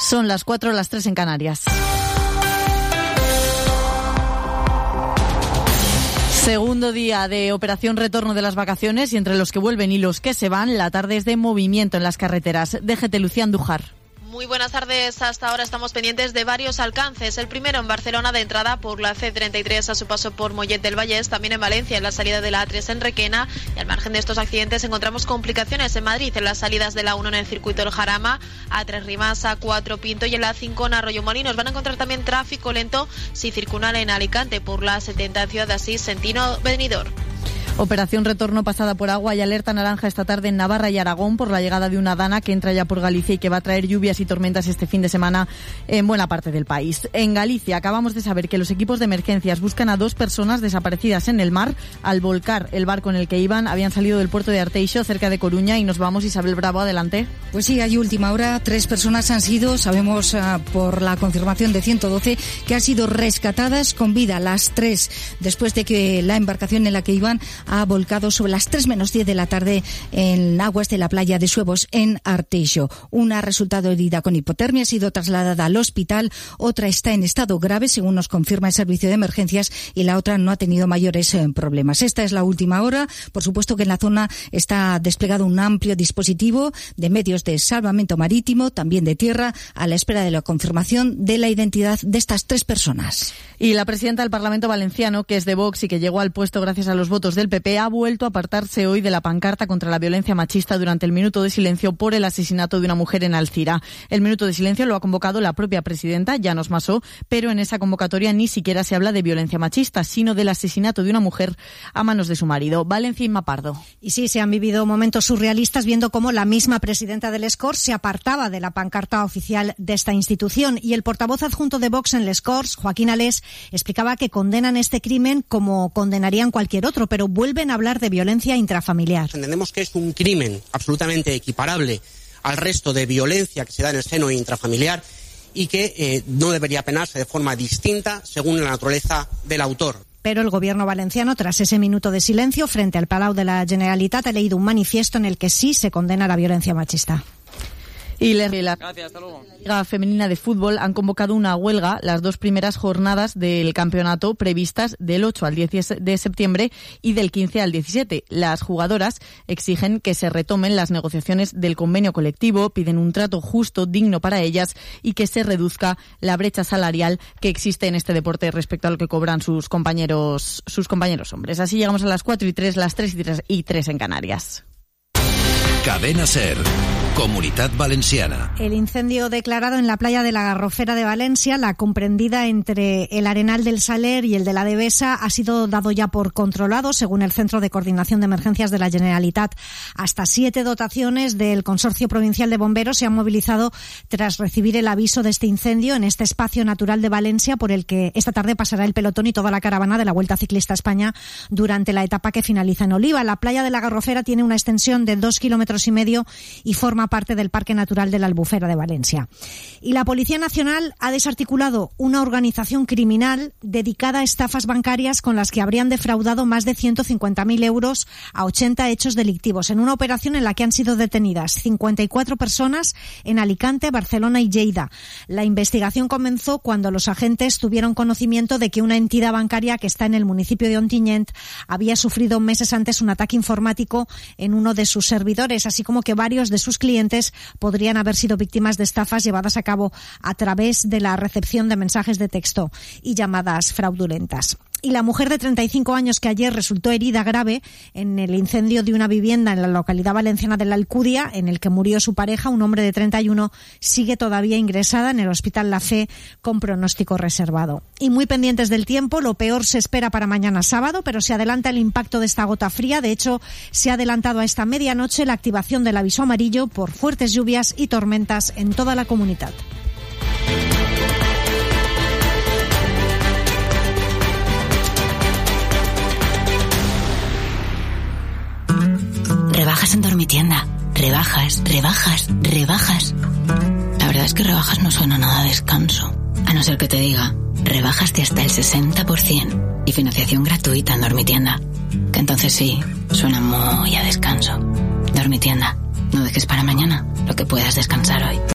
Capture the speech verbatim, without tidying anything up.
Son las cuatro, las tres en Canarias. Segundo día de operación retorno de las vacaciones y entre los que vuelven y los que se van, la tarde es de movimiento en las carreteras. D G T, Lucía Andújar. Muy buenas tardes. Hasta ahora estamos pendientes de varios alcances. El primero en Barcelona, de entrada por la C treinta y tres a su paso por Mollet del Vallès. También en Valencia, en la salida de la A tres en Requena. Y al margen de estos accidentes encontramos complicaciones en Madrid, en las salidas de la uno en el circuito del Jarama, A tres Rimas, A cuatro Pinto y en la cinco en Arroyomolinos. Van a encontrar también tráfico lento si circulan en Alicante por la setenta en Ciudad de Asís, Sentino, Benidorm. Operación retorno pasada por agua y alerta naranja esta tarde en Navarra y Aragón por la llegada de una dana que entra ya por Galicia y que va a traer lluvias y tormentas este fin de semana en buena parte del país. En Galicia acabamos de saber que los equipos de emergencias buscan a dos personas desaparecidas en el mar. Al volcar el barco en el que iban, habían salido del puerto de Arteixo, cerca de Coruña, y nos vamos. Isabel Bravo, adelante. Pues sí, hay última hora. Tres personas han sido, sabemos uh, por la confirmación de ciento doce, que han sido rescatadas con vida. Las tres, después de que la embarcación en la que iban ha volcado sobre las tres menos diez de la tarde en aguas de la playa de Suevos, en Arteixo. Una ha resultado herida con hipotermia, ha sido trasladada al hospital. Otra está en estado grave, según nos confirma el servicio de emergencias, y la otra no ha tenido mayores eh, problemas. Esta es la última hora. Por supuesto que en la zona está desplegado un amplio dispositivo de medios de salvamento marítimo, también de tierra, a la espera de la confirmación de la identidad de estas tres personas. Y la presidenta del Parlamento Valenciano, que es de Vox y que llegó al puesto gracias a los votos del P P, ha vuelto a apartarse hoy de la pancarta contra la violencia machista durante el minuto de silencio por el asesinato de una mujer en Alcira. El minuto de silencio lo ha convocado la propia presidenta, Llanos Massó, pero en esa convocatoria ni siquiera se habla de violencia machista, sino del asesinato de una mujer a manos de su marido. Valencia Inma Pardo. Y sí, se han vivido momentos surrealistas viendo cómo la misma presidenta del Les Corts se apartaba de la pancarta oficial de esta institución, y el portavoz adjunto de Vox en Les Corts, Joaquín Alés, explicaba que condenan este crimen como condenarían cualquier otro, pero vuelven a hablar de violencia intrafamiliar. Entendemos que es un crimen absolutamente equiparable al resto de violencia que se da en el seno intrafamiliar y que eh, no debería penarse de forma distinta según la naturaleza del autor. Pero el gobierno valenciano, tras ese minuto de silencio frente al Palau de la Generalitat, ha leído un manifiesto en el que sí se condena la violencia machista. Y la Liga Femenina de Fútbol han convocado una huelga las dos primeras jornadas del campeonato previstas del ocho al diez de septiembre y del quince al diecisiete. Las jugadoras exigen que se retomen las negociaciones del convenio colectivo, piden un trato justo, digno para ellas y que se reduzca la brecha salarial que existe en este deporte respecto a lo que cobran sus compañeros, sus compañeros hombres. Así llegamos a las cuatro y tres, las tres y tres en Canarias. Cadena SER. Comunitat Valenciana. El incendio declarado en la playa de la Garrofera de Valencia, la comprendida entre el Arenal del Saler y el de la Devesa, ha sido dado ya por controlado, según el Centro de Coordinación de Emergencias de la Generalitat. Hasta siete dotaciones del Consorcio Provincial de Bomberos se han movilizado tras recibir el aviso de este incendio en este espacio natural de Valencia, por el que esta tarde pasará el pelotón y toda la caravana de la Vuelta Ciclista a España durante la etapa que finaliza en Oliva. La playa de la Garrofera tiene una extensión de dos kilómetros y medio y forma parte del Parque Natural de la Albufera de Valencia. Y la Policía Nacional ha desarticulado una organización criminal dedicada a estafas bancarias con las que habrían defraudado más de ciento cincuenta mil euros a ochenta hechos delictivos, en una operación en la que han sido detenidas cincuenta y cuatro personas en Alicante, Barcelona y Lleida. La investigación comenzó cuando los agentes tuvieron conocimiento de que una entidad bancaria que está en el municipio de Ontinyent había sufrido meses antes un ataque informático en uno de sus servidores, así como que varios de sus clientes podrían haber sido víctimas de estafas llevadas a cabo a través de la recepción de mensajes de texto y llamadas fraudulentas. Y la mujer de treinta y cinco años que ayer resultó herida grave en el incendio de una vivienda en la localidad valenciana de La Alcudia, en el que murió su pareja, un hombre de treinta y uno, sigue todavía ingresada en el Hospital La Fe con pronóstico reservado. Y muy pendientes del tiempo, lo peor se espera para mañana sábado, pero se adelanta el impacto de esta gota fría. De hecho, se ha adelantado a esta medianoche la activación del aviso amarillo por fuertes lluvias y tormentas en toda la comunidad. Rebajas en Dormitienda. Rebajas, rebajas, rebajas. La verdad es que rebajas no suena nada a descanso. A no ser que te diga, rebajas de hasta el sesenta por ciento y financiación gratuita en Dormitienda. Que entonces sí, suena muy a descanso. Dormitienda. No dejes para mañana lo que puedas descansar hoy.